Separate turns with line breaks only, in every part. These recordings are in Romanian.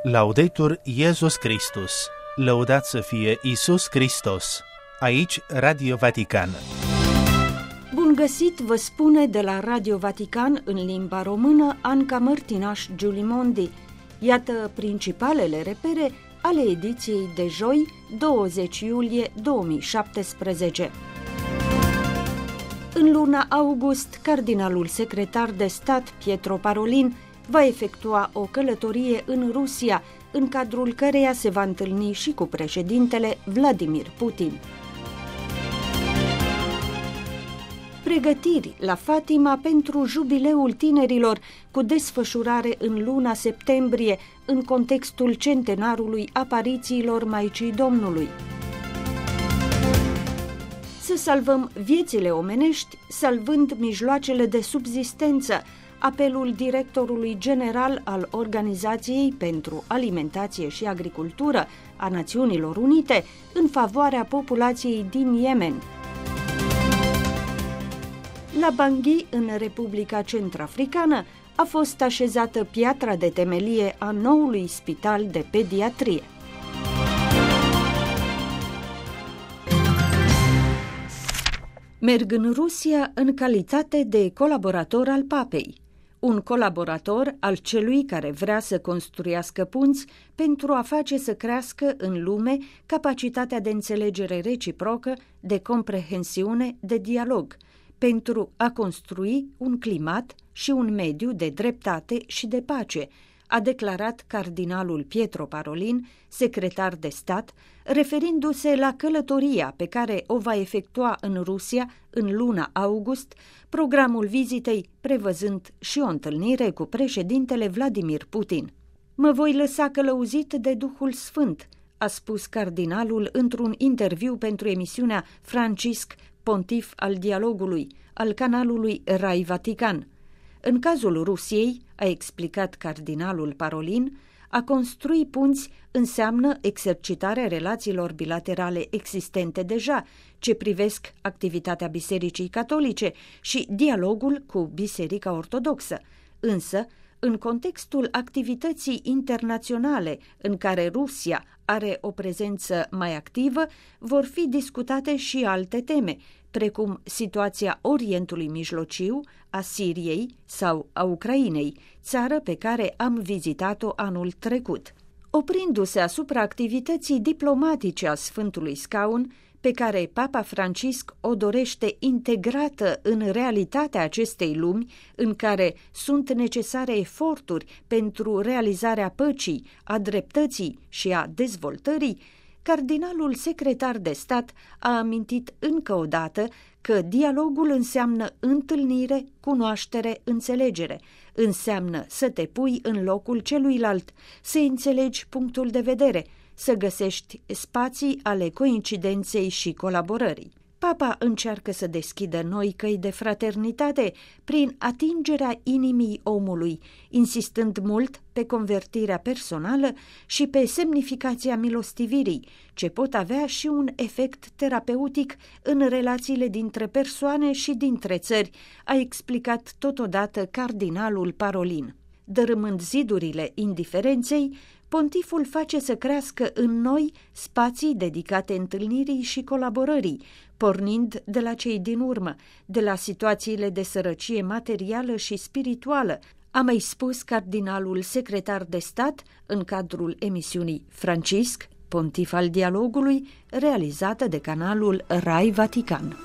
Laudetur Iesus Christus, lăudat să fie Iisus Hristos. Aici Radio Vatican.
Bun găsit, vă spune de la Radio Vatican în limba română Anca Mărtinaș Giulimondi. Iată principalele repere ale ediției de joi, 20 iulie 2017. În luna august, cardinalul secretar de stat Pietro Parolin va efectua o călătorie în Rusia, în cadrul căreia se va întâlni și cu președintele Vladimir Putin. Pregătiri la Fatima pentru jubileul tinerilor, cu desfășurare în luna septembrie, în contextul centenarului aparițiilor Maicii Domnului. Să salvăm viețile omenești, salvând mijloacele de subzistență, apelul directorului general al Organizației pentru Alimentație și Agricultură a Națiunilor Unite în favoarea populației din Yemen. La Bangui, în Republica Centrafricană, a fost așezată piatra de temelie a noului spital de pediatrie. Merg în Rusia în calitate de colaborator al papei, un colaborator al celui care vrea să construiască punți pentru a face să crească în lume capacitatea de înțelegere reciprocă, de comprehensiune, de dialog, pentru a construi un climat și un mediu de dreptate și de pace, a declarat cardinalul Pietro Parolin, secretar de stat, referindu-se la călătoria pe care o va efectua în Rusia în luna august, programul vizitei prevăzând și o întâlnire cu președintele Vladimir Putin. "Mă voi lăsa călăuzit de Duhul Sfânt", a spus cardinalul într-un interviu pentru emisiunea Francisc, pontif al dialogului, al canalului Rai Vatican. În cazul Rusiei, a explicat cardinalul Parolin, a construi punți înseamnă exercitarea relațiilor bilaterale existente deja, ce privesc activitatea Bisericii Catolice și dialogul cu Biserica Ortodoxă. Însă, în contextul activității internaționale în care Rusia are o prezență mai activă, vor fi discutate și alte teme, precum situația Orientului Mijlociu, a Siriei sau a Ucrainei, țară pe care am vizitat-o anul trecut. Oprindu-se asupra activității diplomatice a Sfântului Scaun, pe care Papa Francisc o dorește integrată în realitatea acestei lumi, în care sunt necesare eforturi pentru realizarea păcii, a dreptății și a dezvoltării, cardinalul secretar de stat a amintit încă o dată că dialogul înseamnă întâlnire, cunoaștere, înțelegere, înseamnă să te pui în locul celuilalt, să înțelegi punctul de vedere, să găsești spații ale coincidenței și colaborării. Papa încearcă să deschidă noi căi de fraternitate prin atingerea inimii omului, insistând mult pe convertirea personală și pe semnificația milostivirii, ce pot avea și un efect terapeutic în relațiile dintre persoane și dintre țări, a explicat totodată cardinalul Parolin. Dărâmând zidurile indiferenței, pontiful face să crească în noi spații dedicate întâlnirii și colaborării, pornind de la cei din urmă, de la situațiile de sărăcie materială și spirituală, a mai spus cardinalul secretar de stat în cadrul emisiunii Francisc, pontif al dialogului, realizată de canalul Rai Vatican.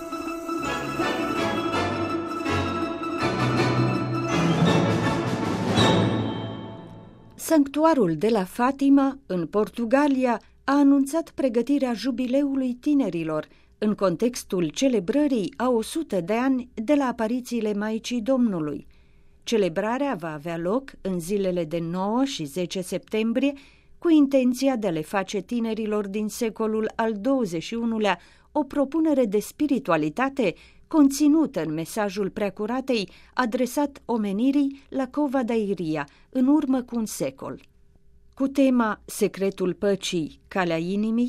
Sanctuarul de la Fatima, în Portugalia, a anunțat pregătirea jubileului tinerilor, în contextul celebrării a 100 de ani de la aparițiile Maicii Domnului. Celebrarea va avea loc în zilele de 9 și 10 septembrie, cu intenția de a le face tinerilor din secolul al XXI-lea o propunere de spiritualitate conținută în mesajul Preacuratei adresat omenirii la Cova da Iria, în urmă cu un secol. Cu tema Secretul păcii, calea inimii,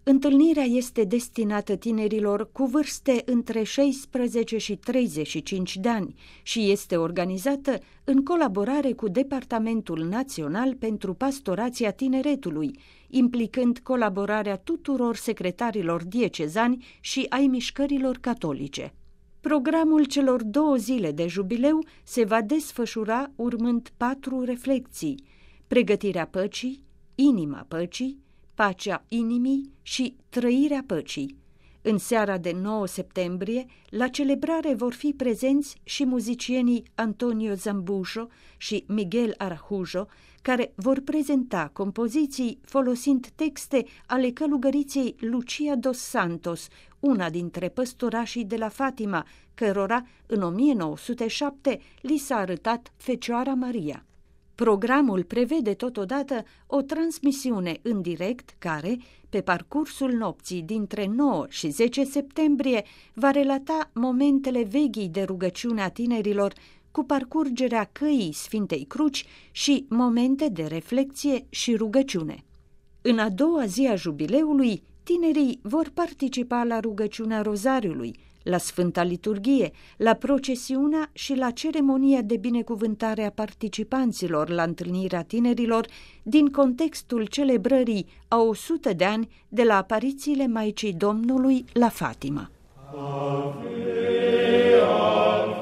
Întâlnirea este destinată tinerilor cu vârste între 16 și 35 de ani și este organizată în colaborare cu Departamentul Național pentru Pastorația Tineretului, implicând colaborarea tuturor secretarilor diecezani și ai mișcărilor catolice. Programul celor 2 zile de jubileu se va desfășura urmând 4 reflecții: pregătirea păcii, inima păcii, pacea inimii și trăirea păcii. În seara de 9 septembrie, la celebrare vor fi prezenți și muzicienii Antonio Zambujo și Miguel Araújo, care vor prezenta compoziții folosind texte ale călugăriței Lucia dos Santos, una dintre păstorașii de la Fatima, cărora în 1907 li s-a arătat Fecioara Maria. Programul prevede totodată o transmisiune în direct care, pe parcursul nopții dintre 9 și 10 septembrie, va relata momentele veghii de rugăciune a tinerilor cu parcurgerea căii Sfintei Cruci și momente de reflecție și rugăciune. În a doua zi a jubileului, tinerii vor participa la rugăciunea Rozariului, la Sfânta Liturghie, la procesiunea și la ceremonia de binecuvântare a participanților la întâlnirea tinerilor din contextul celebrării a 100 de ani de la aparițiile Maicii Domnului la Fatima.
Ave, Ave,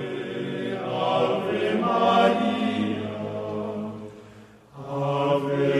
Ave Maria, Ave.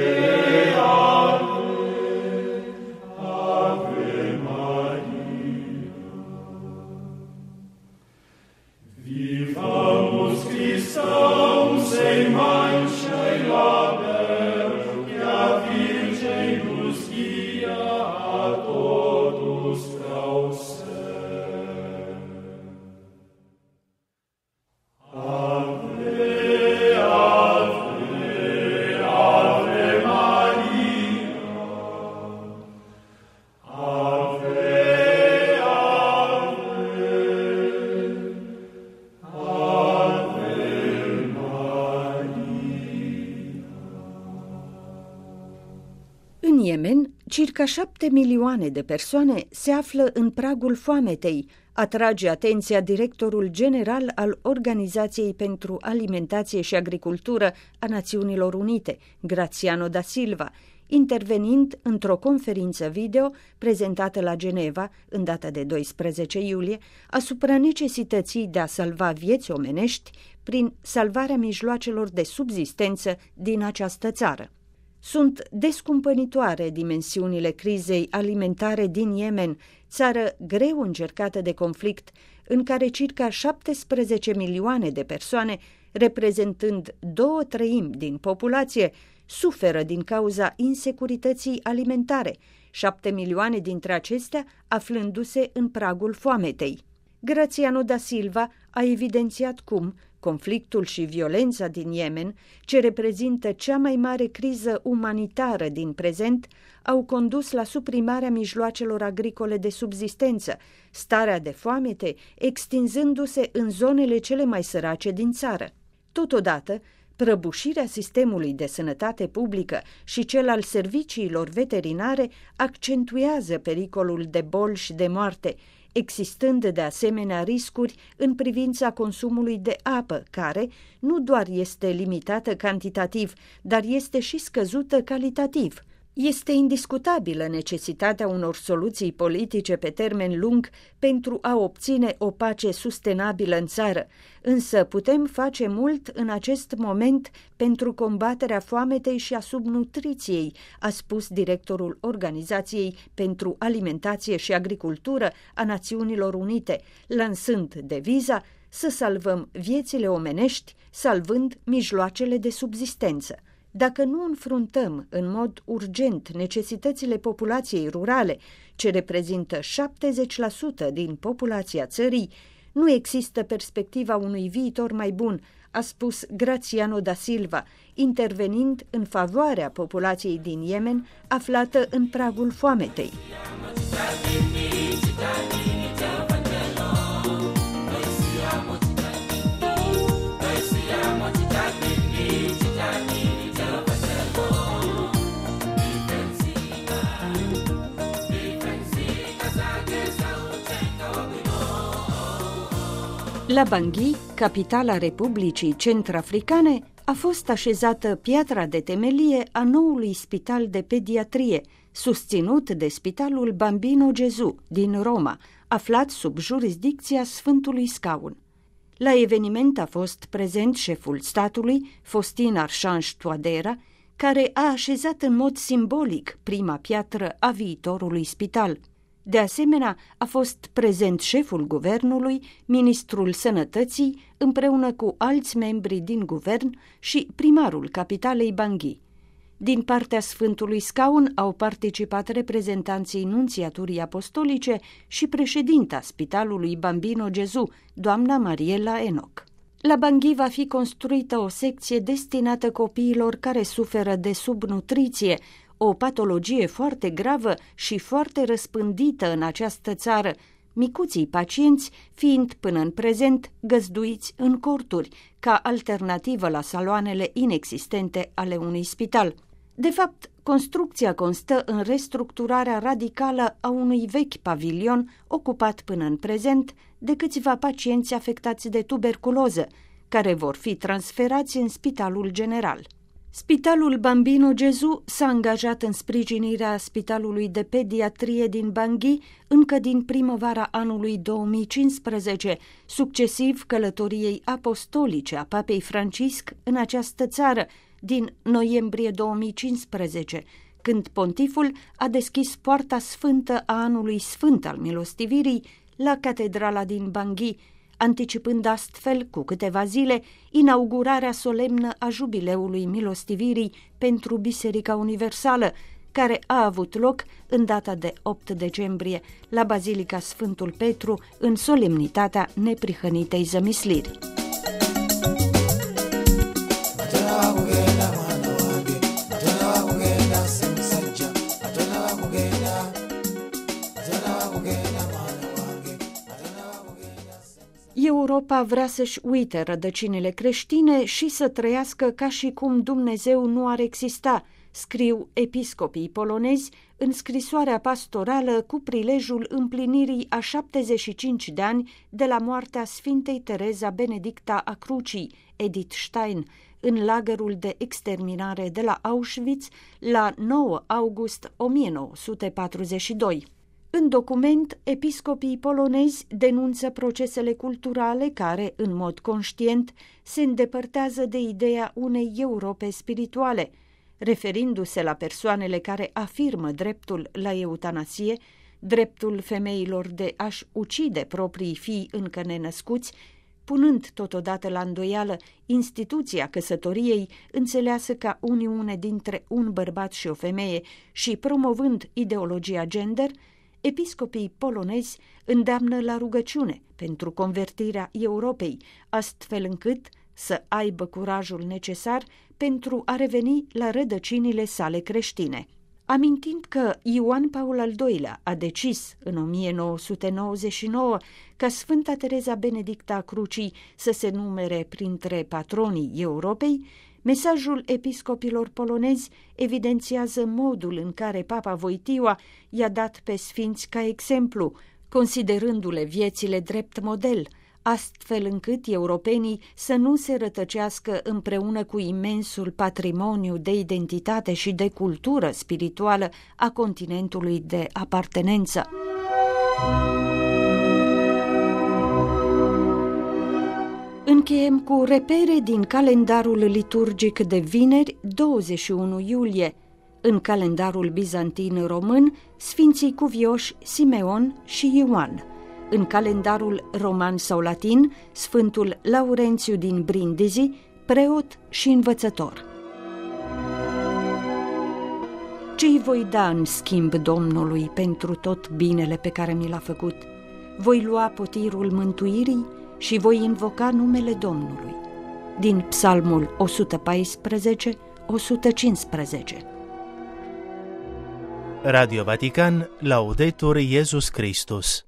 În Yemen, circa 7 milioane de persoane se află în pragul foametei, atrage atenția directorul general al Organizației pentru Alimentație și Agricultură a Națiunilor Unite, Graziano da Silva, intervenind într-o conferință video prezentată la Geneva în data de 12 iulie asupra necesității de a salva vieți omenești prin salvarea mijloacelor de subzistență din această țară. Sunt descumpănitoare dimensiunile crizei alimentare din Yemen, țară greu încercată de conflict, în care circa 17 milioane de persoane, reprezentând 2/3 din populație, suferă din cauza insecurității alimentare, 7 milioane dintre acestea aflându-se în pragul foametei. Graziano da Silva a evidențiat cum conflictul și violența din Yemen, ce reprezintă cea mai mare criză umanitară din prezent, au condus la suprimarea mijloacelor agricole de subzistență, starea de foamete extinzându-se în zonele cele mai sărace din țară. Totodată, prăbușirea sistemului de sănătate publică și cel al serviciilor veterinare accentuează pericolul de boli și de moarte, existând de asemenea riscuri în privința consumului de apă, care nu doar este limitată cantitativ, dar este și scăzută calitativ. Este indiscutabilă necesitatea unor soluții politice pe termen lung pentru a obține o pace sustenabilă în țară, însă putem face mult în acest moment pentru combaterea foametei și a subnutriției, a spus directorul Organizației pentru Alimentație și Agricultură a Națiunilor Unite, lansând deviza să salvăm viețile omenești, salvând mijloacele de subzistență. Dacă nu înfruntăm în mod urgent necesitățile populației rurale, ce reprezintă 70% din populația țării, nu există perspectiva unui viitor mai bun, a spus Graziano da Silva, intervenind în favoarea populației din Yemen aflată în pragul foametei. La Bangui, capitala Republicii Centrafricane, a fost așezată piatra de temelie a noului spital de pediatrie, susținut de Spitalul Bambino Gesù din Roma, aflat sub jurisdicția Sfântului Scaun. La eveniment a fost prezent șeful statului, Faustin Archange Touadera, care a așezat în mod simbolic prima piatră a viitorului spital. De asemenea, a fost prezent șeful guvernului, ministrul sănătății, împreună cu alți membri din guvern și primarul capitalei Bangui. Din partea Sfântului Scaun au participat reprezentanții Nunțiaturii Apostolice și președinta Spitalului Bambino Gesù, doamna Mariela Enoch. La Bangui va fi construită o secție destinată copiilor care suferă de subnutriție, o patologie foarte gravă și foarte răspândită în această țară, micuții pacienți fiind până în prezent găzduiți în corturi, ca alternativă la saloanele inexistente ale unui spital. De fapt, construcția constă în restructurarea radicală a unui vechi pavilion ocupat până în prezent de câțiva pacienți afectați de tuberculoză, care vor fi transferați în Spitalul General. Spitalul Bambino Gesù s-a angajat în sprijinirea Spitalului de Pediatrie din Bangui încă din primăvara anului 2015, succesiv călătoriei apostolice a Papei Francisc în această țară, din noiembrie 2015, când pontiful a deschis poarta sfântă a anului sfânt al milostivirii la catedrala din Bangui, anticipând astfel cu câteva zile inaugurarea solemnă a jubileului milostivirii pentru Biserica Universală, care a avut loc în data de 8 decembrie la Bazilica Sfântul Petru în solemnitatea neprihănitei zămisliri. Europa vrea să-și uite rădăcinile creștine și să trăiască ca și cum Dumnezeu nu ar exista, scriu episcopii polonezi în scrisoarea pastorală cu prilejul împlinirii a 75 de ani de la moartea Sfintei Tereza Benedicta a Crucii, Edith Stein, în lagărul de exterminare de la Auschwitz la 9 august 1942. În document, episcopii polonezi denunță procesele culturale care, în mod conștient, se îndepărtează de ideea unei Europe spirituale, referindu-se la persoanele care afirmă dreptul la eutanasie, dreptul femeilor de a-și ucide proprii fii încă nenăscuți, punând totodată la îndoială instituția căsătoriei înțeleasă ca uniune dintre un bărbat și o femeie și promovând ideologia gender, episcopii polonezi îndeamnă la rugăciune pentru convertirea Europei, astfel încât să aibă curajul necesar pentru a reveni la rădăcinile sale creștine. Amintind că Ioan Paul al II-lea a decis în 1999 ca Sfânta Tereza Benedicta a Crucii să se numere printre patronii Europei, mesajul episcopilor polonezi evidențiază modul în care Papa Wojtyła i-a dat pe sfinți ca exemplu, considerându-le viețile drept model, astfel încât europenii să nu se rătăcească împreună cu imensul patrimoniu de identitate și de cultură spirituală a continentului de apartenență. Încheiem cu repere din calendarul liturgic de vineri, 21 iulie. În calendarul bizantin român, sfinții cuvioși Simeon și Ioan. În calendarul roman sau latin, Sfântul Laurențiu din Brindisi, preot și învățător. Ce-i voi da în schimb Domnului pentru tot binele pe care mi l-a făcut? Voi lua potirul mântuirii și voi invoca numele Domnului. Din Psalmul 114-115.
Radio Vatican, Laudetur Iesus Christus.